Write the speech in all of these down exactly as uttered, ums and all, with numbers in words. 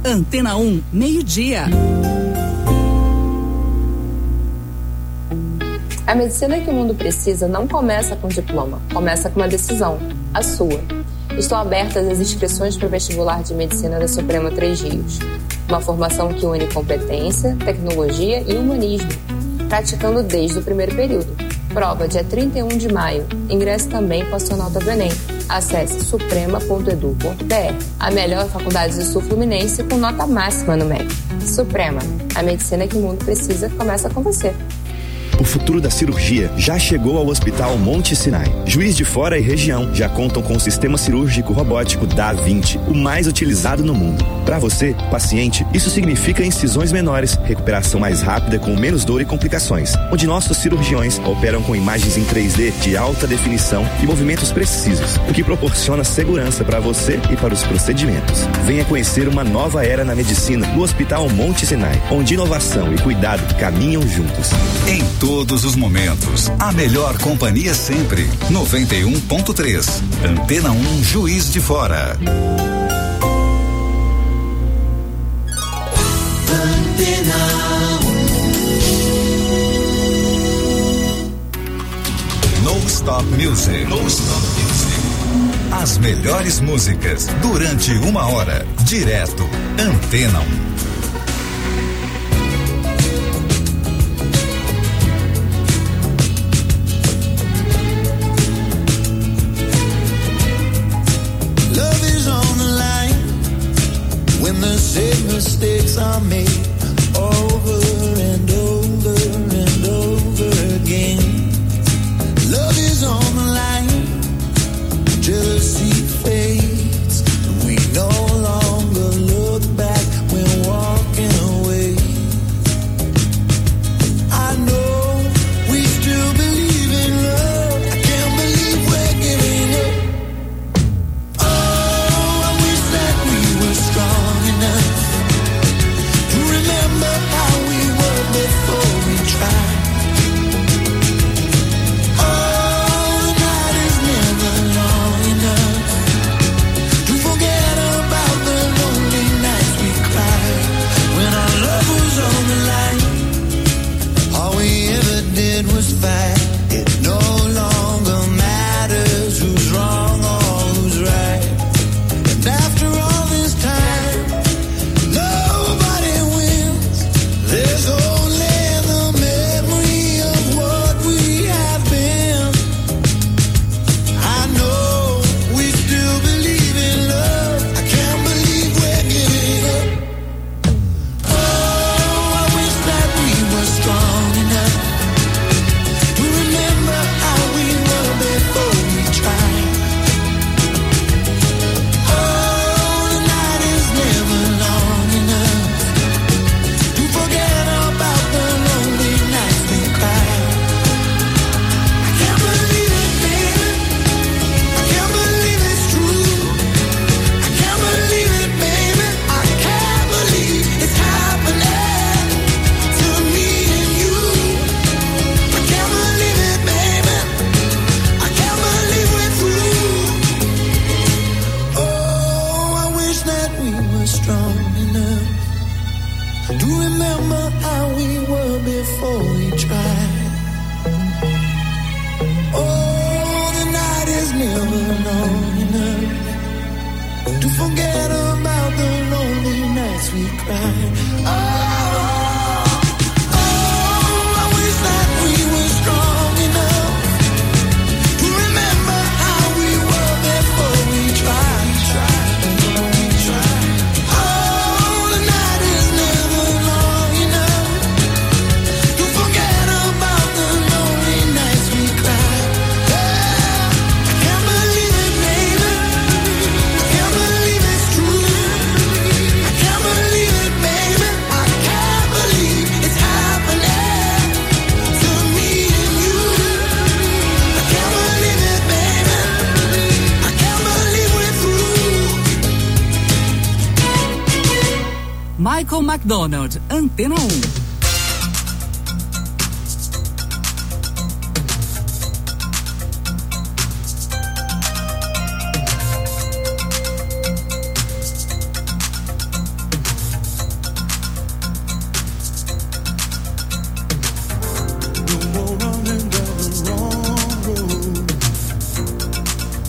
Antena um, meio-dia. A medicina que o mundo precisa não começa com diploma, começa com uma decisão, a sua. Estão abertas as inscrições para o vestibular de medicina da Suprema Três Rios. Uma formação que une competência, tecnologia e humanismo, praticando desde o primeiro período. Prova dia trinta e um de maio. Ingresse também com a sua nota do Enem. Acesse suprema ponto edu ponto br. A melhor faculdade do Sul Fluminense com nota máxima no M E C. Suprema, a medicina que o mundo precisa começa com você. O futuro da cirurgia já chegou ao Hospital Monte Sinai. Juiz de Fora e região já contam com o sistema cirúrgico robótico da vinte, o mais utilizado no mundo. Para você, paciente, isso significa incisões menores, recuperação mais rápida com menos dor e complicações, onde nossos cirurgiões operam com imagens em três D de alta definição e movimentos precisos, o que proporciona segurança para você e para os procedimentos. Venha conhecer uma nova era na medicina no Hospital Monte Sinai, onde inovação e cuidado caminham juntos. Em todos os momentos, a melhor companhia sempre. noventa e um ponto três. Antena um, Juiz de Fora. Antena um. Non Stop Music. Non Stop Music. As melhores músicas durante uma hora. Direto. Antena um. When the same mistakes are made over and over and over again. Love is on the line, jealousy fades, and we no longer look back when walking away. I know we still believe in love, I can't believe we're giving up. Oh, I wish that we were strong enough to remember how we were before we tried. Oh, the night is never long enough to forget about the lonely nights we cried when our love was on the line. All we ever did was fight. It no longer matters who's wrong or who's right. And after all this time, nobody wins. There's only the memory of what we have been. I know we still believe in love. I can't believe we're giving up. Oh, I wish that we were strong enough to remember how we were before we tried. Oh, the night is never long enough to forget about the lonely nights we cried. I can't believe it, baby. I can't believe it's true. I can't believe it, baby. I can't believe it's happening to me and you. I can't believe it, baby. I can't believe we're through. Oh, I wish that we were strong enough to remember how we were before we tried. Oh, the night is never long enough to forget about the lonely nights we cried. Oh, oh, I wish that we were strong enough to remember how we were before we tried. Oh, the night is never long enough to forget about the lonely nights we cried. Yeah, I can't believe it, baby. I can't believe it's true. I can't believe it, baby. I can't believe it's happening to me and you. I can't believe it, baby. I can't believe we're through. Michael McDonald, Antena um.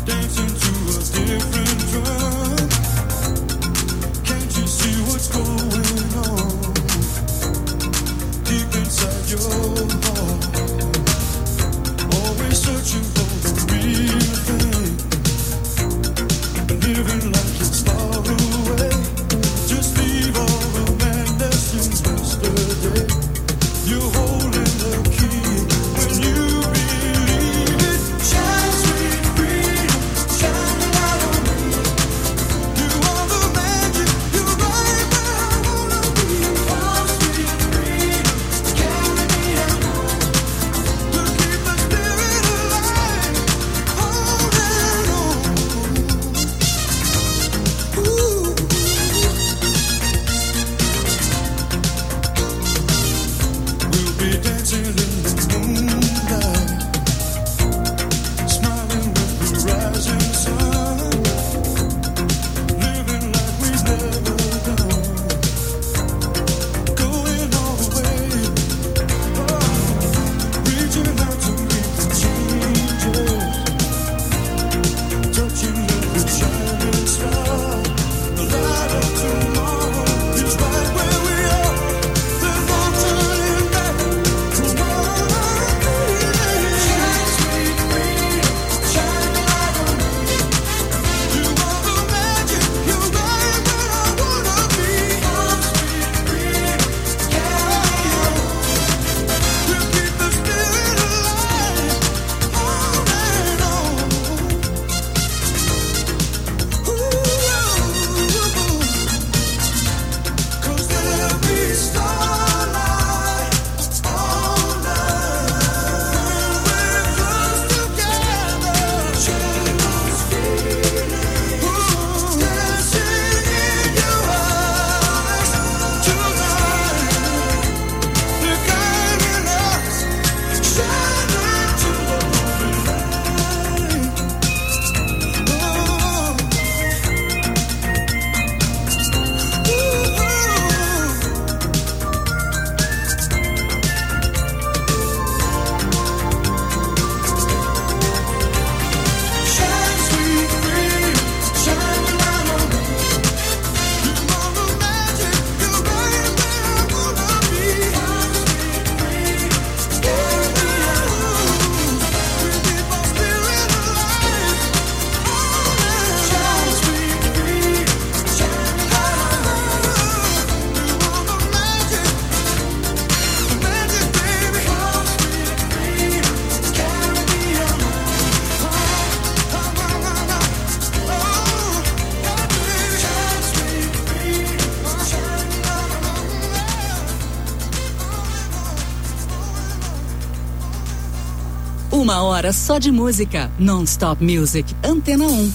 Uma hora só de música. Non-Stop Music. Antena um.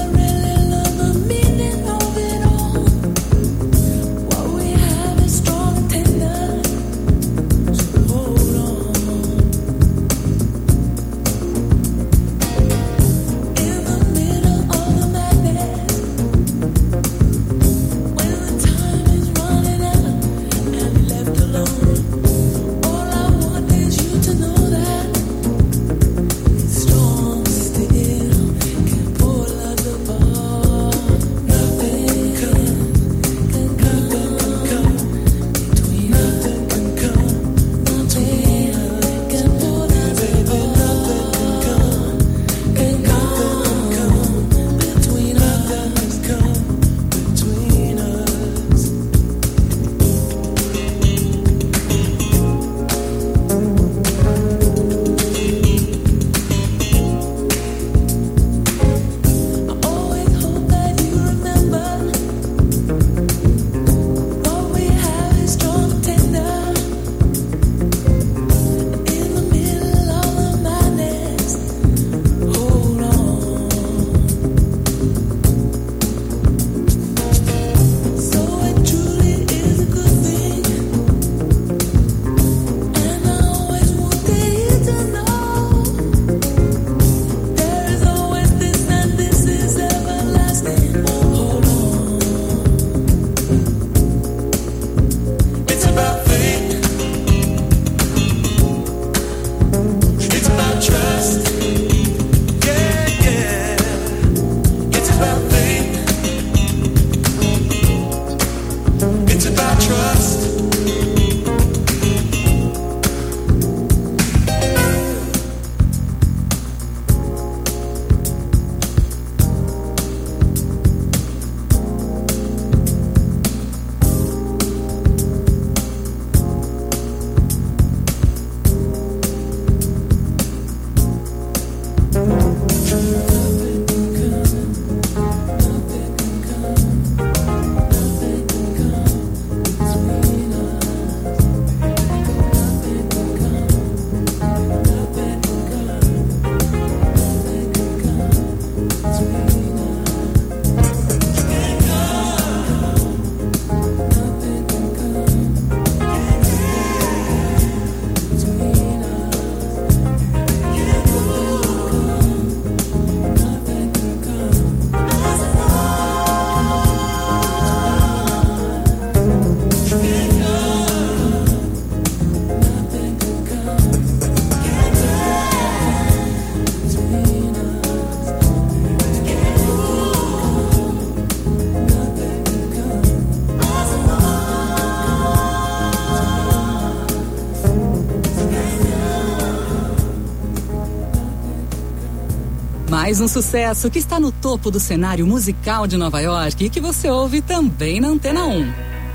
Strong Mais um sucesso que está no topo do cenário musical de Nova York e que você ouve também na Antena um.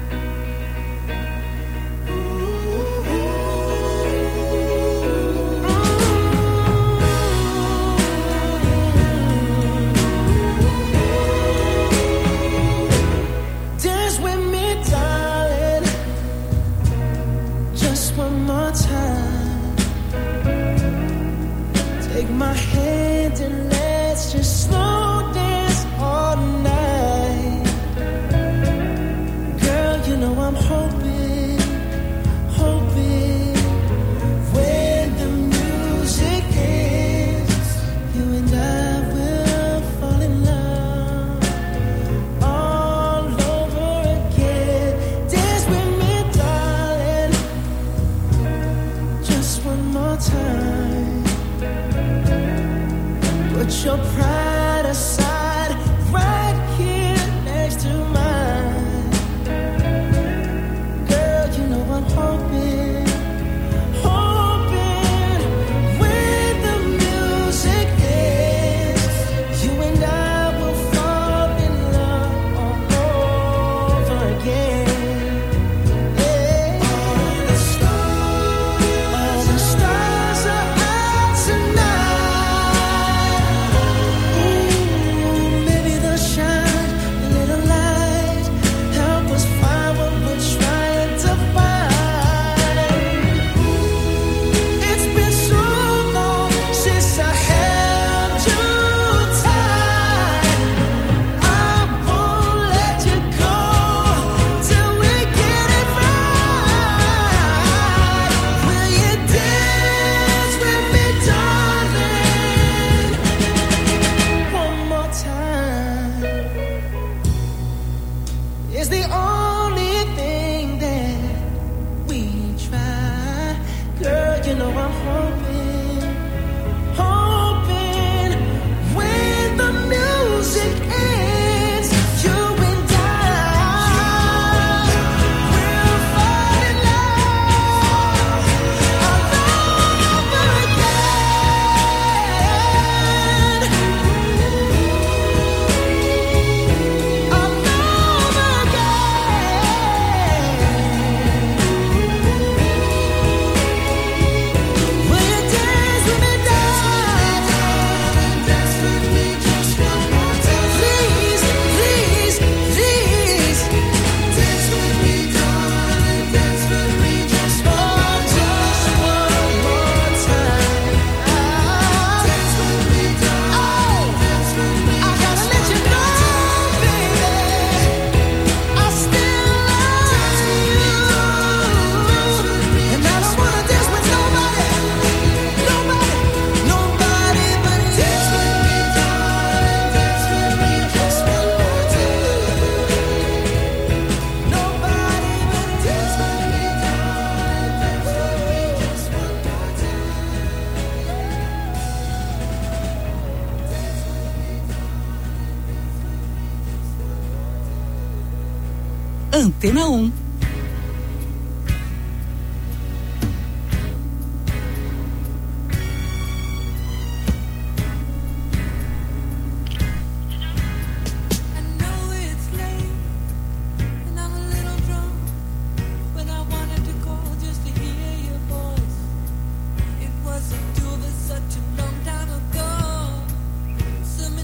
Antena um.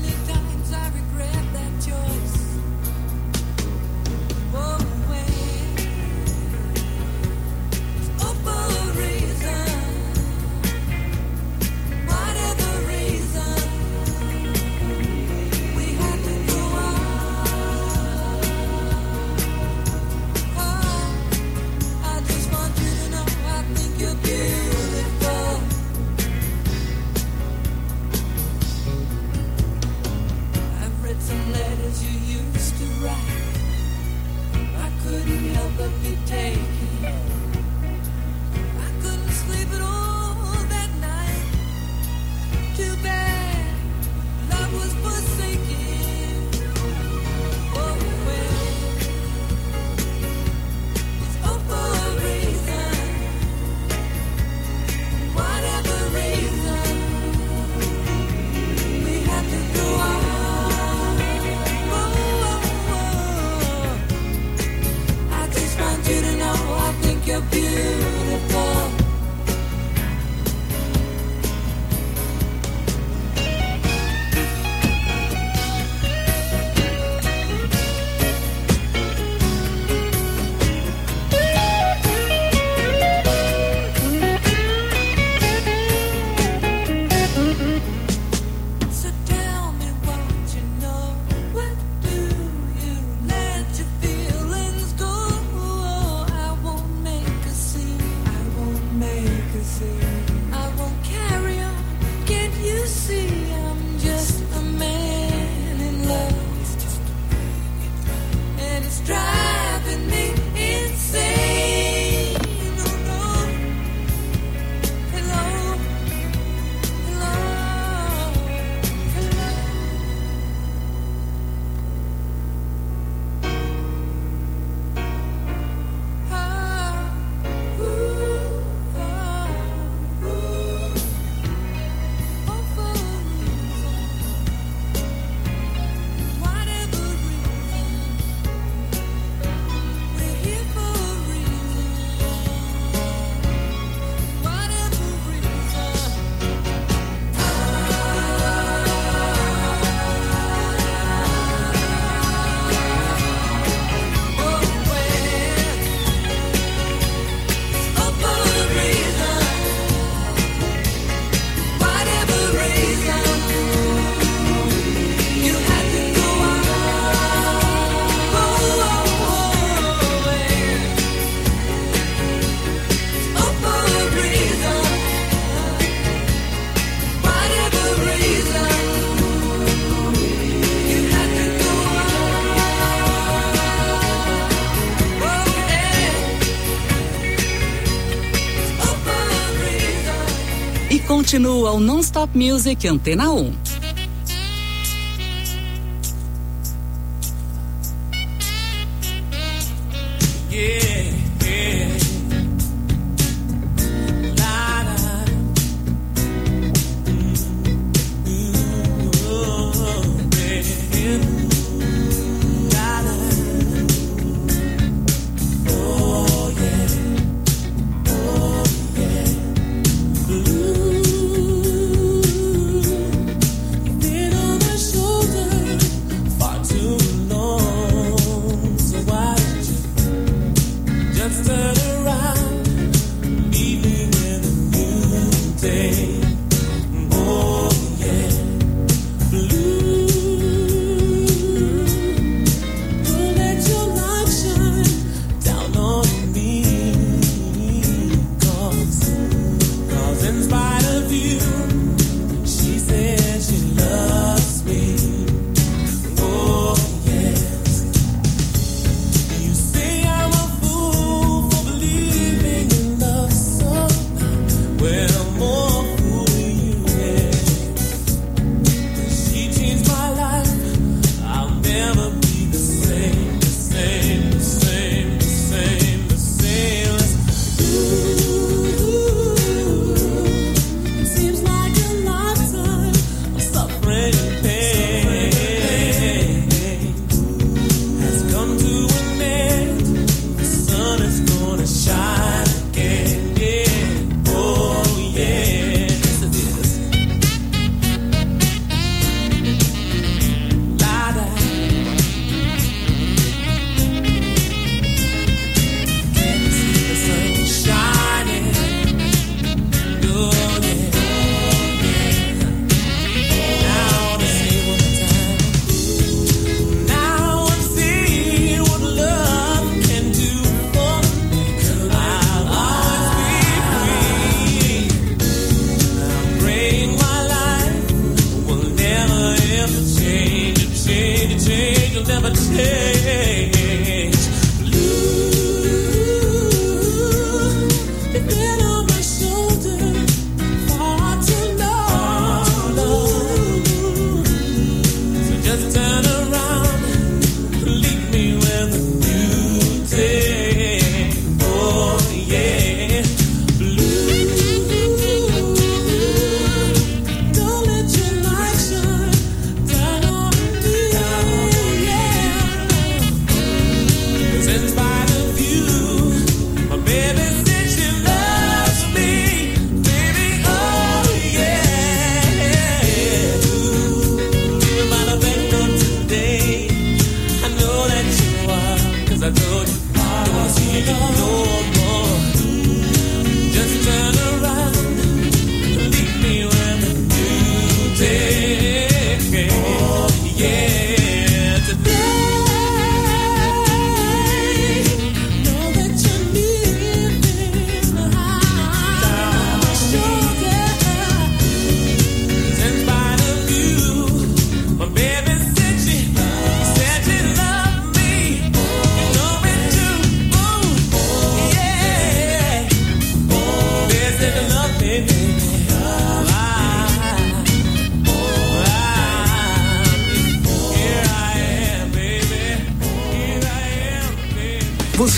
Whoa, away. Continua o Non-Stop Music Antena um.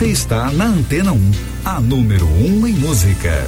Você está na Antena um, a número um em música.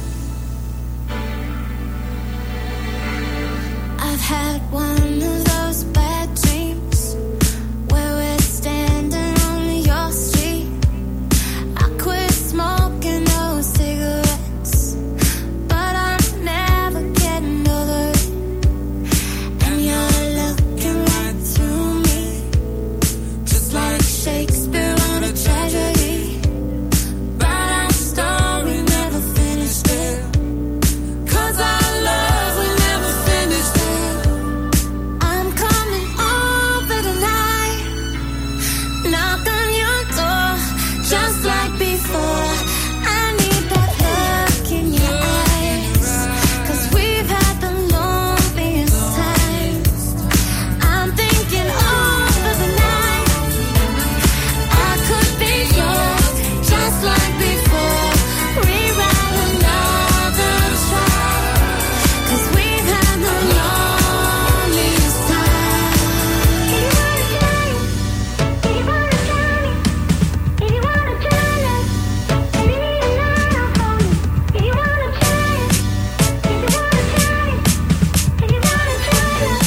I've had one of those bad dreams where we're standing on your street. I quit smoking those cigarettes, but I'm never getting over it. And you're looking right through me, just like Shakespeare on a tragedy. But our story never finished there, 'cause our love we never finished there. I'm coming over tonight, knock on your door, just like before. I need that look in your eyes, 'cause we've had the loneliest times. I'm thinking over the night, I could be yours, just like before. Rewrite another track, 'cause we've had the loneliest time. If you wanna try it, if you wanna try me, if you wanna try it, if you need a love for me, if you wanna try it, if you wanna try it, if you wanna try it.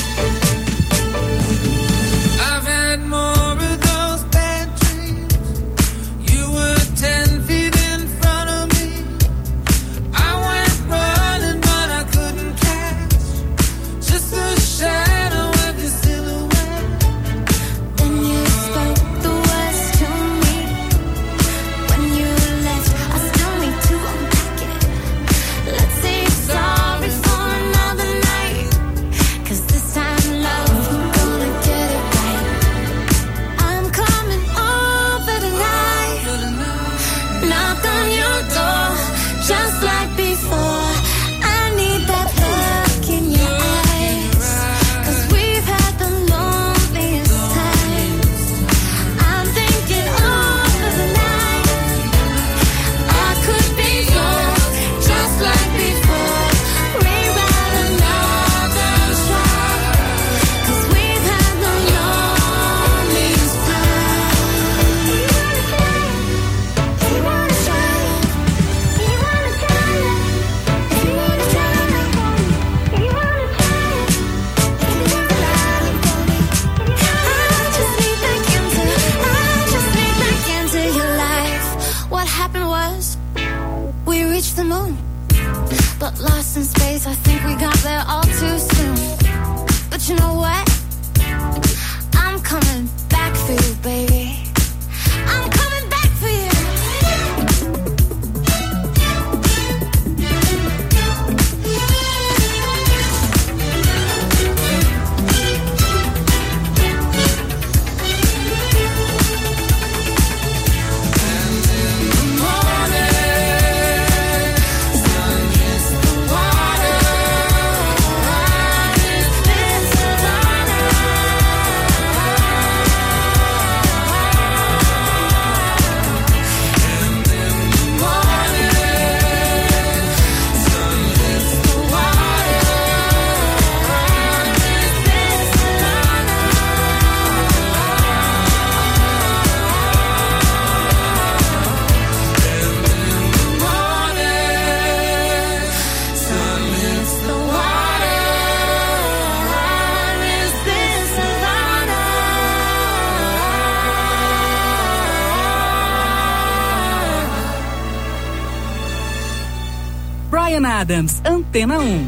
I've had more of those bad dreams. You were ten feet in front of me. I went running, but I couldn't catch just a shadow of your silhouette. Then you spoke the words to me. When you left, I still need to unpack it. Let's say sorry for another night, 'cause this time, love, we're gonna get it right. I'm coming over tonight, knock on your door, just like before. I need that look in your eyes, 'cause we've had the loneliest times. I'm thinking over the night, I could be yours, just like before. Rewrite another track, 'cause we've had the loneliest time. If you wanna try it, if you wanna try it, if you wanna try it, if you wanna try it, if you wanna try it, if you leave a line for me. I just need back into, I just need back into your life. What happened was, we reached the moon, but lost in space. I think we got there all too soon. But you know what? I'm coming back for you, baby. I'm coming back for you. Bryan Adams, Antena um.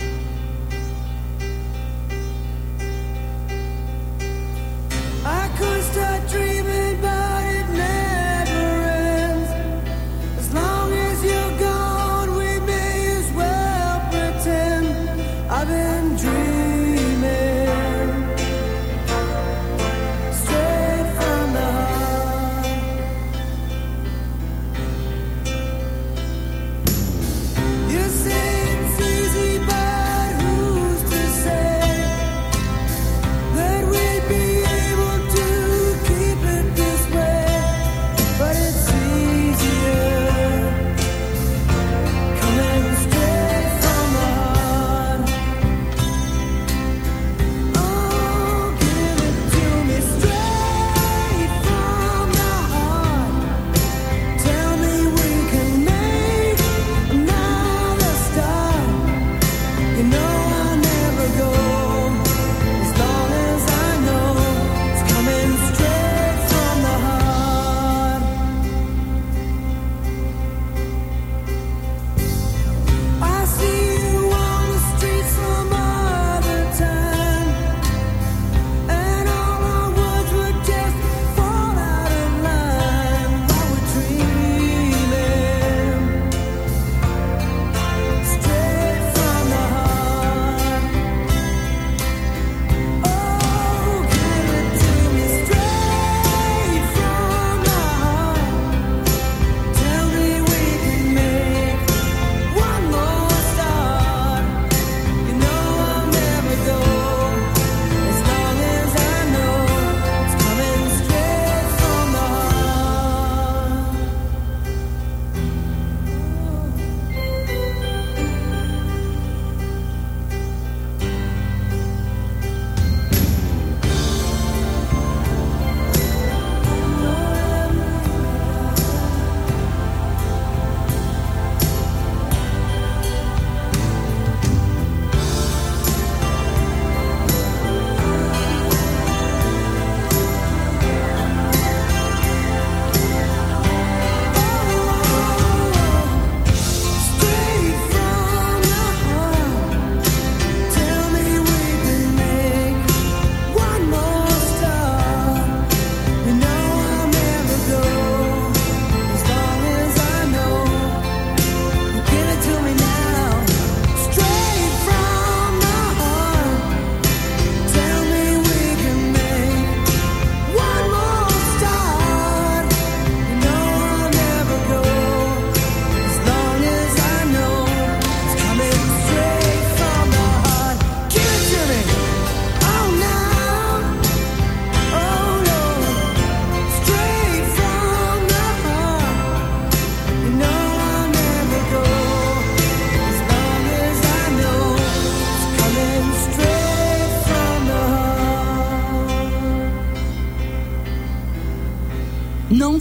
I could start dreaming, but it never ends. As long as you're gone, we may as well pretend I've been dreaming straight from the heart. You say it's easy, but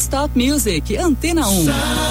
Stop Music, Antena um.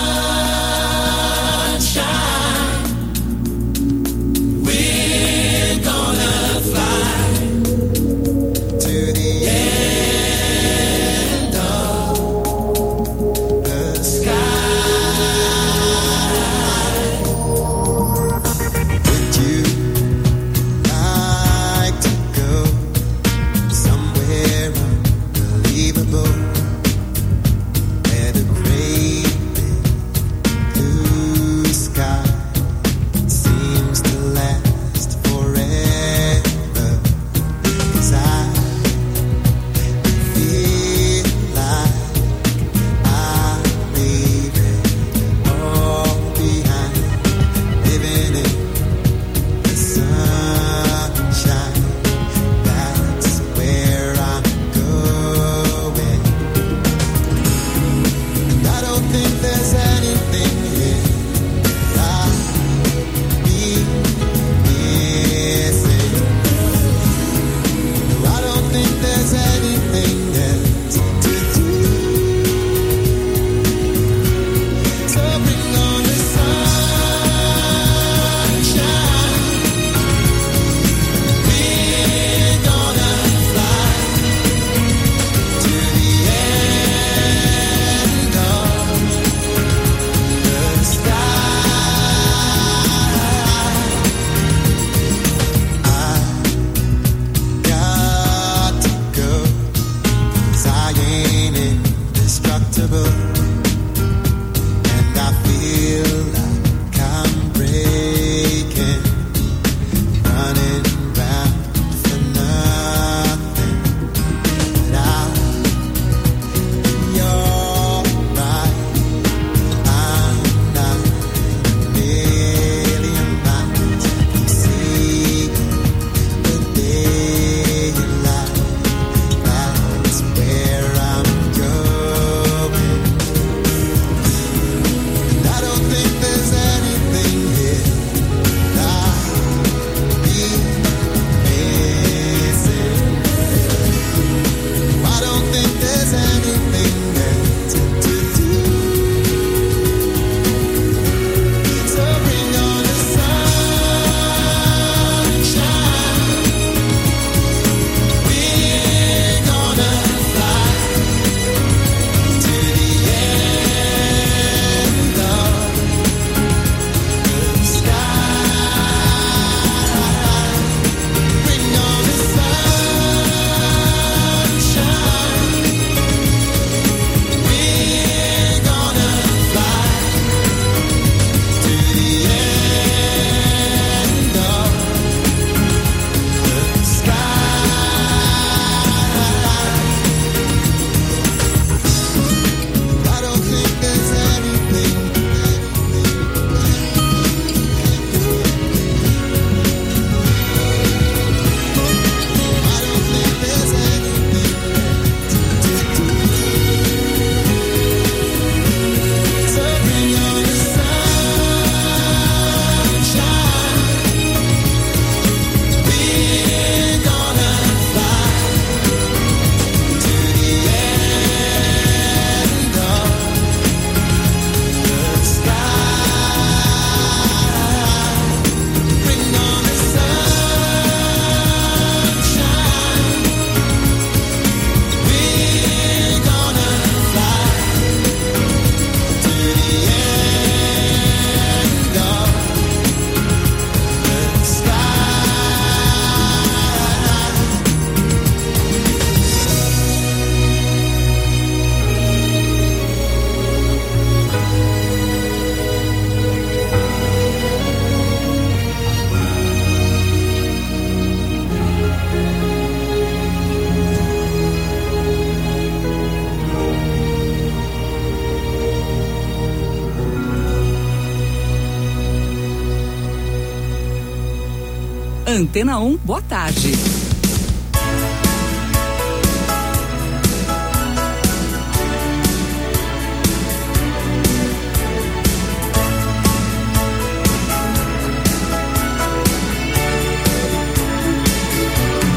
Antena um, boa tarde.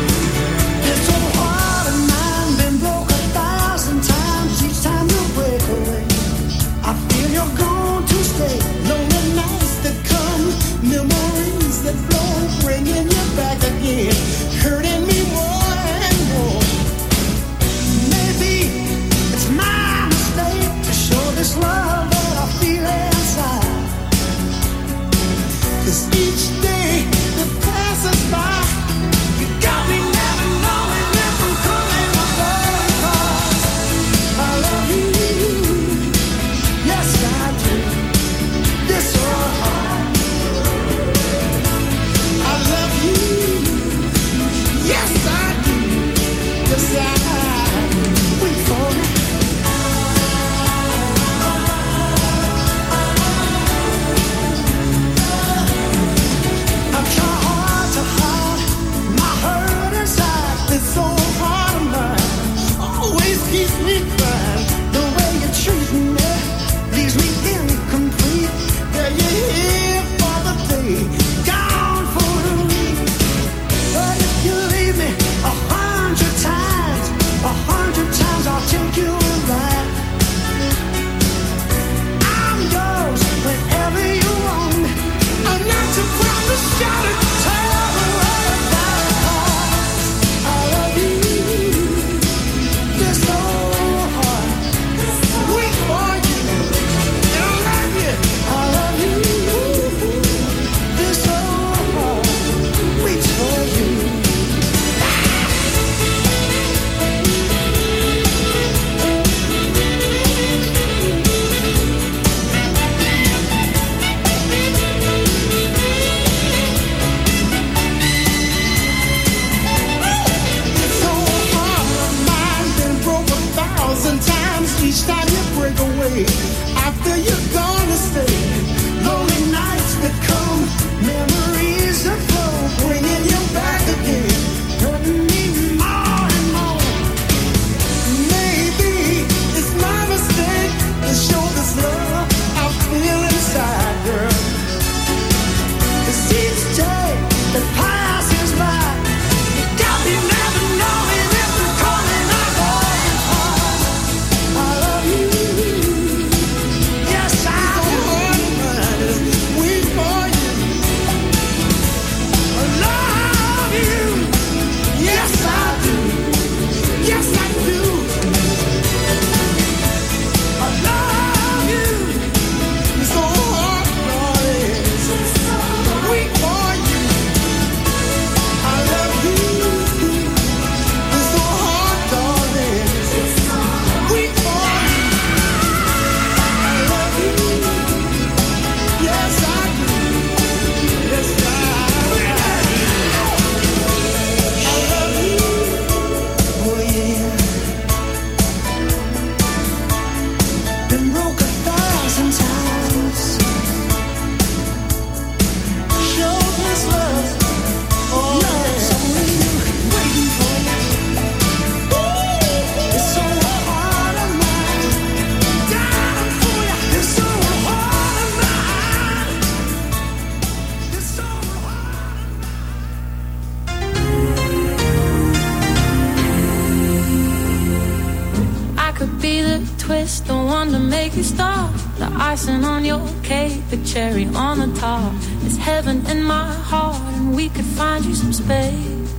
It's so hard and mine been broke a thousand times. Each time you break a stay. Lonely nights that come, memories that flow, bringing you back again, hurting me more and more. Maybe it's my mistake to show this love that I feel inside. 'Cause each day that passes by, you got me never knowing if I'm coming or going. 'Cause I love you, yes I do. This so hard. I love you, yes I do. Yes I do. Wait for me. I try hard to hide my hurt inside. It's so hard of mine. Always keeps me crying. The way you treat me leaves me incomplete. Yeah, you're here for the day, gone for the week. But if you leave me a hundred times, a hundred times I'll take you alive. I'm yours whenever you want me. I'm not too proud to shout it, tell the world about it. 'Cause I love you, this so hard. Wait for you, and I love you. I love you, this so hard. Wait for you. So hard, my mind's been broke a thousand times. Each time you break away, after you're gone to stay. Lonely nights that come, memories that flow, bringing you back again, hurting me more and more. Maybe it's my mistake to show this love I feel inside, girl. 'Cause each day that passes by, you got me never knowing if I'm coming or going. 'Cause I love you, yes I do. Wait for you. I love you, yes I do. Yes I do. I love you. It's so hard, darling. Wait for you. I love you. It's so hard, darling. Wait for you. I love you. Yes I do. Yes I do. I love you. Oh yeah. Been broke a thousand times. Showed this love. Oh, yeah. Only you waiting for me. It's so hard on mine. Down for you. It's so hard on mine. It's so hard. I could be the twist, the one to make you stop, the icing on your cake, the cherry on the top. It's heaven in my heart, and we could find you some space.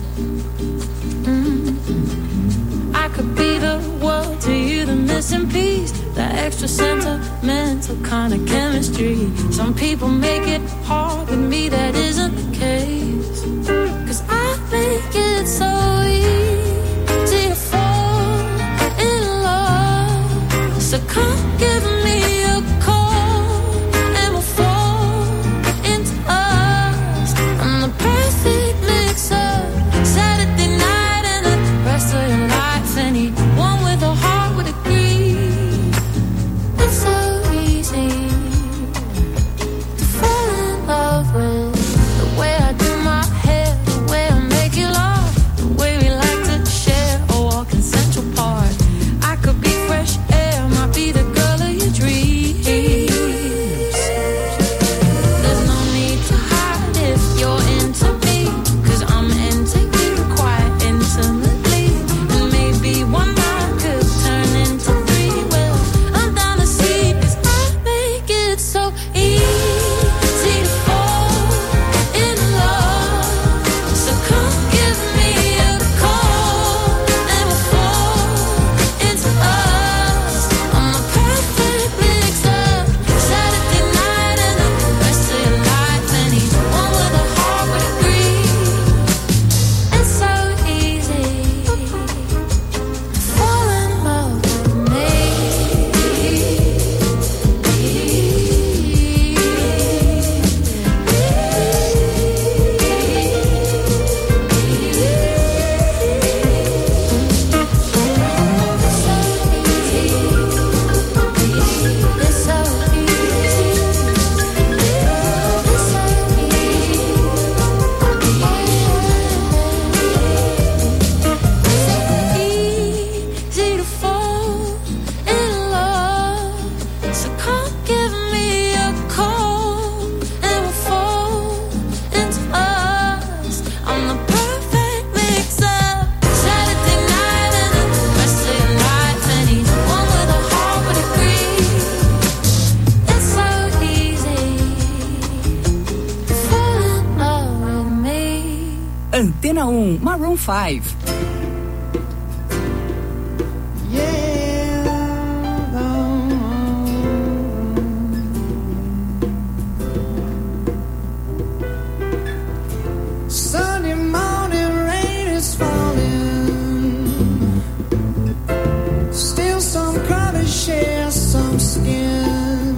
Mm. I could be the world to you, the missing piece, the extra sentimental kind of chemistry. Some people make it hard, with me that isn't the case. 'Cause I think it's so easy to fall in love. So come give me a call, and we'll fall into us. I'm the perfect mix-up, Saturday night and the rest of your life. Anyone with a heart would agree. It's so easy to fall in love with the way I do my hair, the way I give me a call and we'll fall into us. I'm the perfect mix-up. Saturday night and the rest of your life. Anyone with a heart would agree. It's so easy to fall in love with me. Antena um, Maroon five. Sunday morning rain is falling. Still some colors share some skin.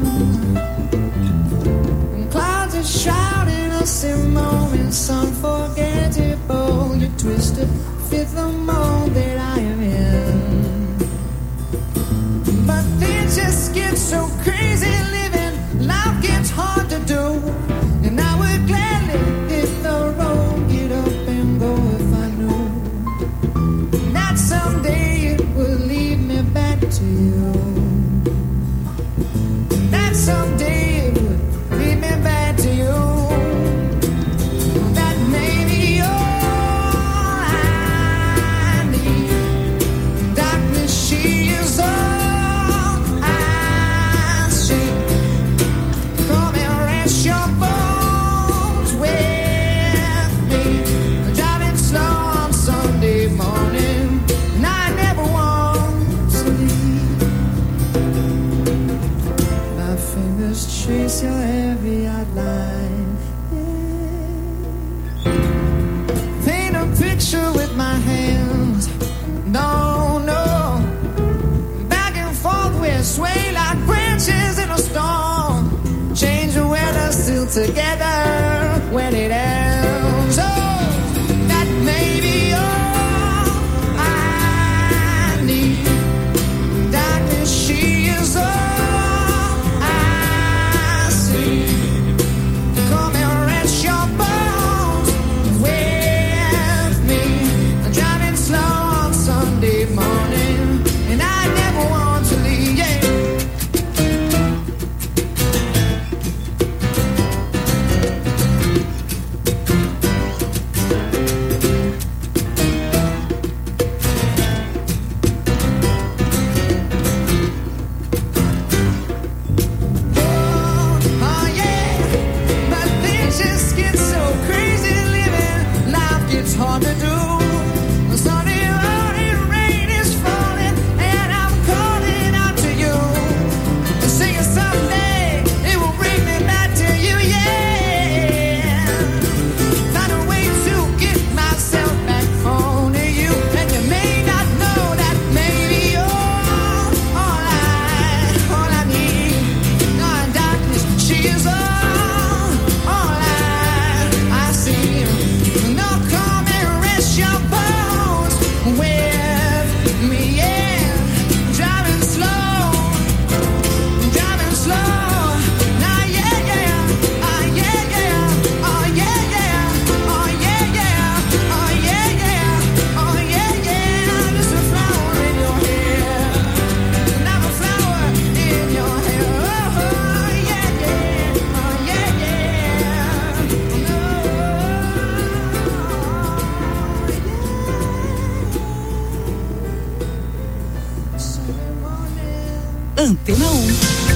And clouds are shrouding us in moments unforgettable. You twisted, fit the mold that I am in. But things just get so crazy living. Life gets hard to do. And I would gladly hit the road, get up and go if I knew that someday it would lead me back to you. That someday it would lead me back to you. That may be all I need. Darkness, she is all I see. Come and rest your bones with me. Driving slow on Sunday morning, and I never want to leave. My fingers trace your heavy outline. Yeah. Paint a picture with my hands. No, no. Back and forth we sway like branches in a storm. Change the weather, still together when it ends. Oh, that may be all I need. Darkness, she is all I see. Come and rest your bones with me. I'm driving slow on Sunday morning, and I never want to leave. Yeah. Oh yeah, but things just get so crazy living. Life gets hard to do. The Sunday morning rain is falling, and I'm calling out to you. And singing someday it will bring me back to you. Yeah, find a way to get myself back home to you. And you may not know that maybe all, all I, all I need. No darkness, she is all, all I, I see. No, come and rest your bones with me. Yeah, driving slow, driving slow. Now yeah, yeah, oh yeah, yeah, oh yeah, yeah, oh yeah, yeah, oh yeah, yeah, oh yeah, yeah. Just a flower in your hair, not a flower in your hair. Oh yeah, yeah, oh yeah, yeah. Oh, Sunday morning. Antena um.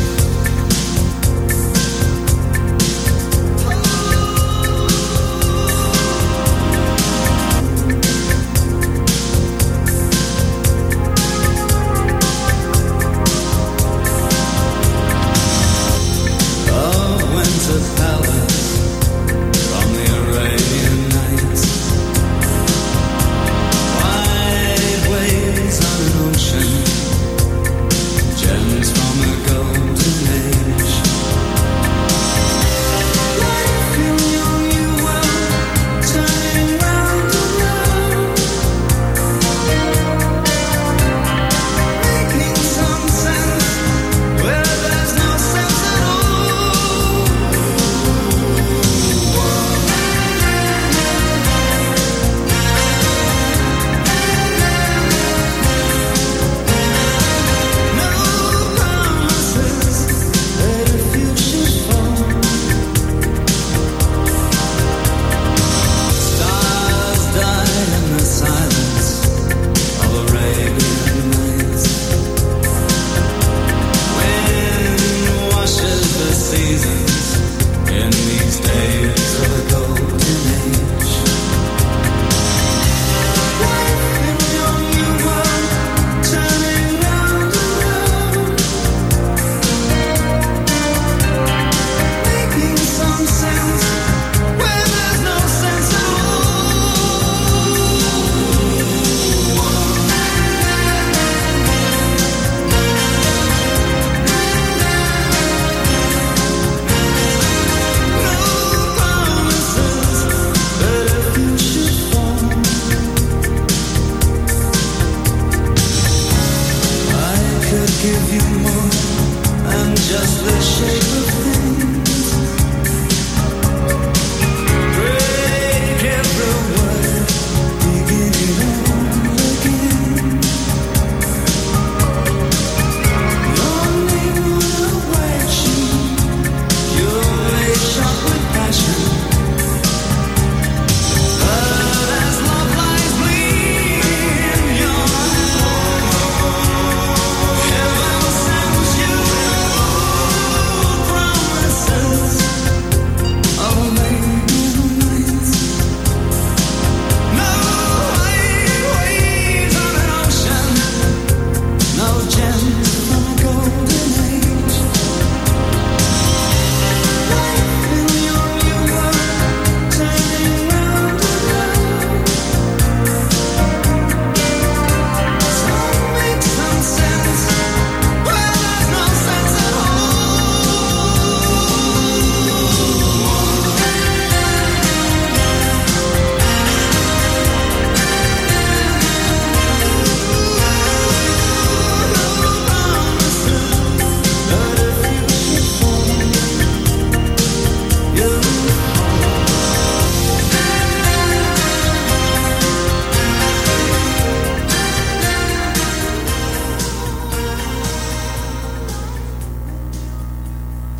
A winter palace from the Arabian Nights. Wide waves on an ocean, gems from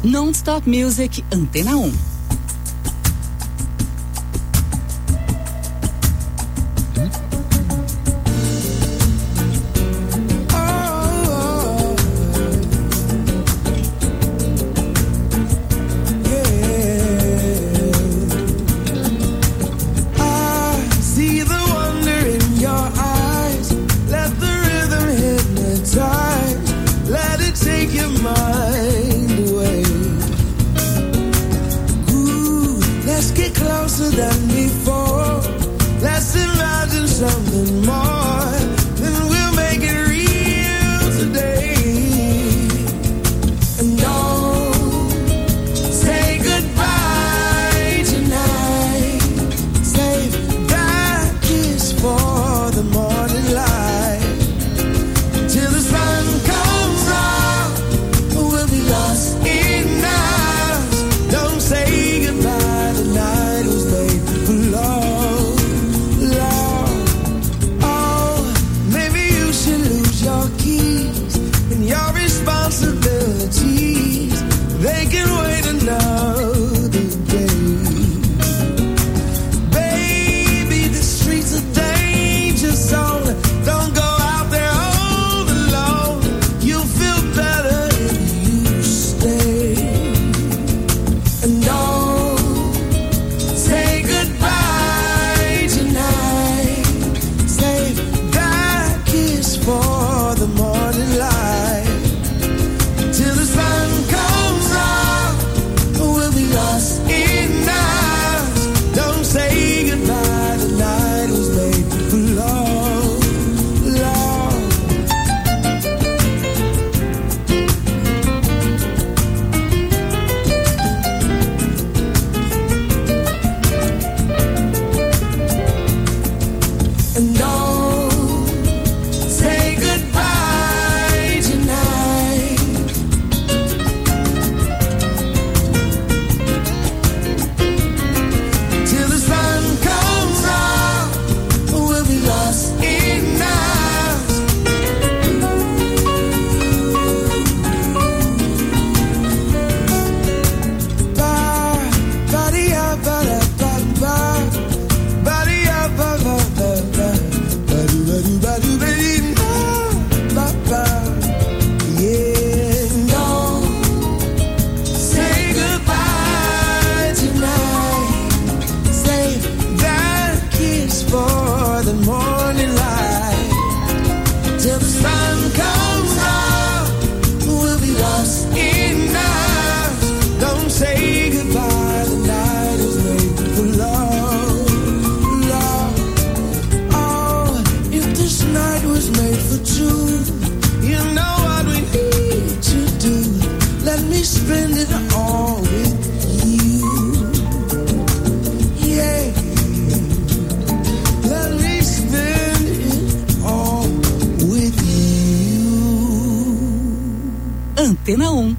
Non-Stop Music, Antena um. Something more, then we'll make it real today. And don't say goodbye tonight. Save that kiss for the morning light. Till the sun comes up, we'll be lost in us. Don't say goodbye, the night was made for love. Your responsibilities, they can wait another day. Baby, the streets are danger zone. Don't go out there all alone. You'll feel better if you stay. And don't say goodbye tonight. Save that kiss for the morning light. Say goodbye, the night was made for love, love. And don't say goodbye tonight. Till the sun comes up, we'll be lost in us. Ba, ba-dee-ya, ba-da-ba-ba. Ba-dee-ya, ba-ba-ba-ba. Ba-doo-ba-doo-ba-doo-ba-dee, ba-ba. Yeah, don't say goodbye tonight. Save that kiss for the morning light. Till the sun comes up, we'll be lost in us. Don't say goodbye, the night is made for love, love. Oh, if this night was made for two, you know what we need to do. Let me spend it all with you. Yeah, let me spend it all with you. Antena um.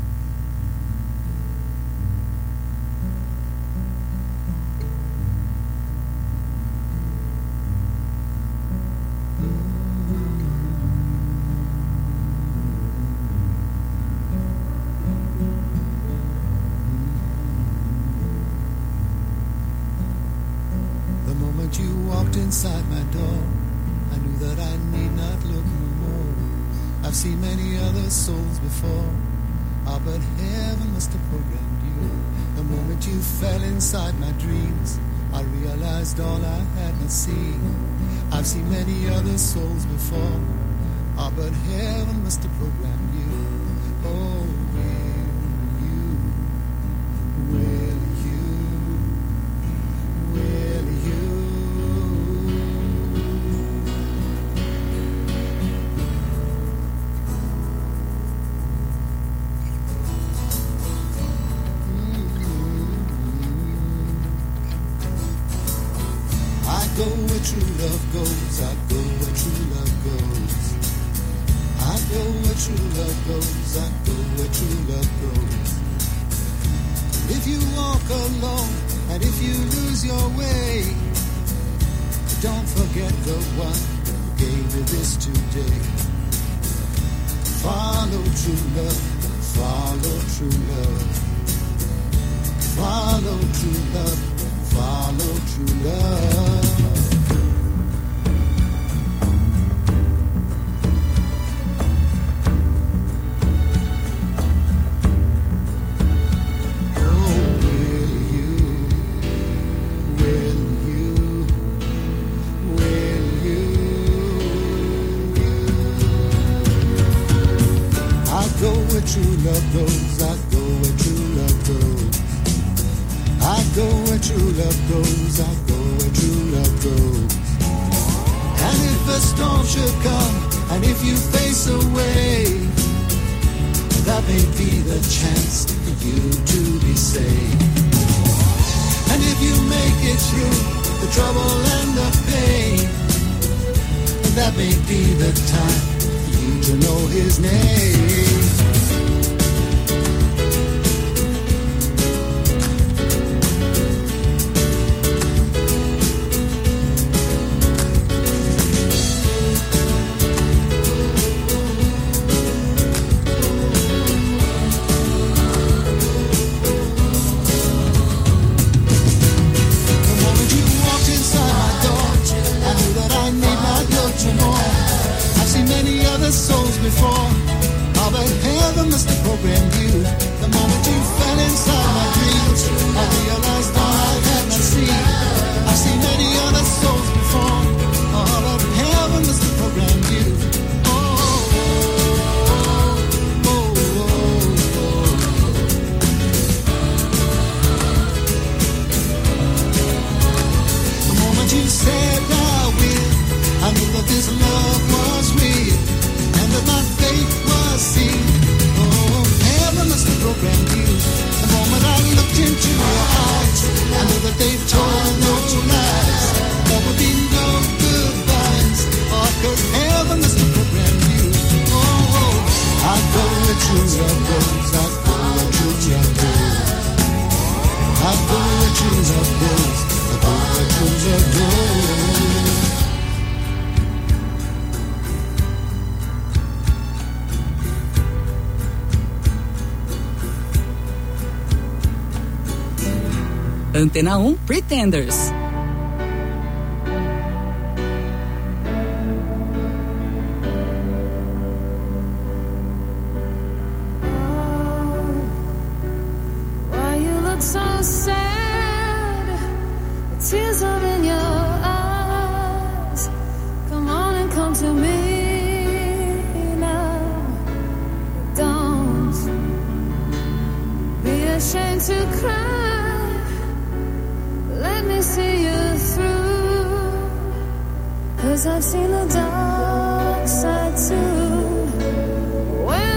The moment you walked inside my door, I knew that I need not look no more. I've seen many other souls before, ah, but heaven must have programmed you. The moment you fell inside my dreams, I realized all I had not seen. I've seen many other souls before, ah, but heaven must have programmed you. Oh, will you, will you, will you? I go where true love goes, I go where true love goes. I go where true love goes, I go where true love goes. If you walk alone and if you lose your way, don't forget the one who gave you this today. Follow true love, follow true love. true love. True love goes, I go where true love goes. I go where true love goes, I go where true love goes. And if a storm should come, and if you face a wave, that may be the chance for you to be saved. And if you make it through the trouble and the pain, that may be the time for you to know his name. Souls before, how the heaven must have programmed you. The moment you fell inside my dreams, I realized all I had not seen. I've seen many other souls before, how the heaven must have programmed you. Oh, oh, oh, oh, oh. The moment you said I will, I knew that this love was real. That my faith was seen. Oh, heaven must have programmed you. The moment I looked into your eyes, I knew that they told no lies. There would be no goodbyes. Oh, cause heaven must have programmed you. Oh, oh. I go where true love goes. I go where true love goes. I go where true love goes. I go where true love goes. Antena um, Pretenders. Why you look so sad? The tears are in your eyes. Come on and come to me now. Don't be ashamed to cry. Let me see you through, 'cause I've seen the dark side too. When